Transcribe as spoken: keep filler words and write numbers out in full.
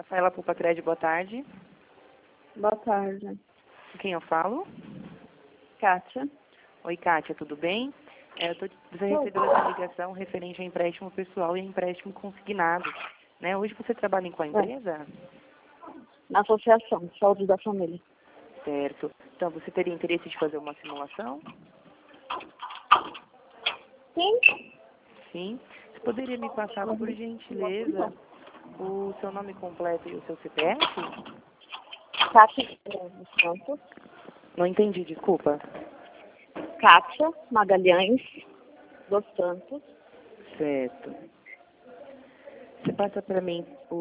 Rafaela Pulpacred, boa tarde. Boa tarde. Com quem eu falo? Kátia. Oi, Kátia, tudo bem? É, eu tô, você recebeu essa ligação referente a empréstimo pessoal e a empréstimo consignado. Né? Hoje você trabalha em qual empresa? Na Associação de Saúde da Família. Certo. Então, você teria interesse de fazer uma simulação? Sim. Sim. Você poderia me passar, por gentileza, o seu nome completo e o seu C P F? Kátia dos Santos. Não entendi, desculpa. Kátia Magalhães dos Santos. Certo. Você passa para mim o